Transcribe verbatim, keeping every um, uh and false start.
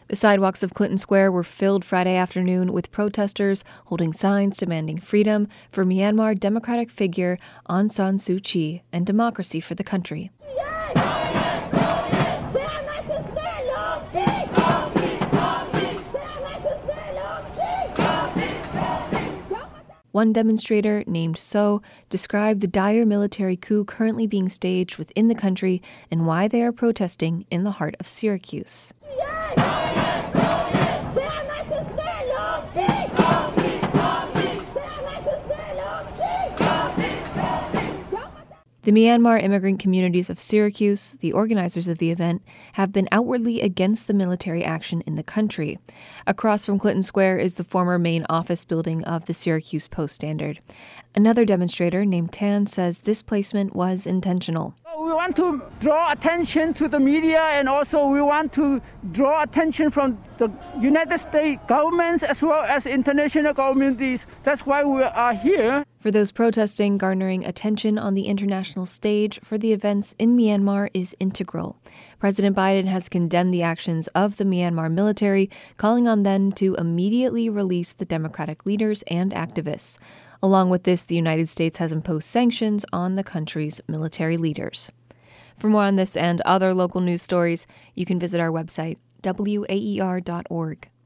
The sidewalks of Clinton Square were filled Friday afternoon with protesters holding signs demanding freedom for Myanmar Democratic figure Aung San Suu Kyi and democracy for the country. One demonstrator, named So, described the dire military coup currently being staged within the country and why they are protesting in the heart of Syracuse. The Myanmar immigrant communities of Syracuse, the organizers of the event, have been outwardly against the military action in the country. Across from Clinton Square is the former main office building of the Syracuse Post-Standard. Another demonstrator named Tan says this placement was intentional. We want to draw attention to the media, and also we want to draw attention from the United States governments as well as international communities. That's why we are here. For those protesting, garnering attention on the international stage for the events in Myanmar is integral. President Biden has condemned the actions of the Myanmar military, calling on them to immediately release the democratic leaders and activists. Along with this, the United States has imposed sanctions on the country's military leaders. For more on this and other local news stories, you can visit our website, W A E R dot org.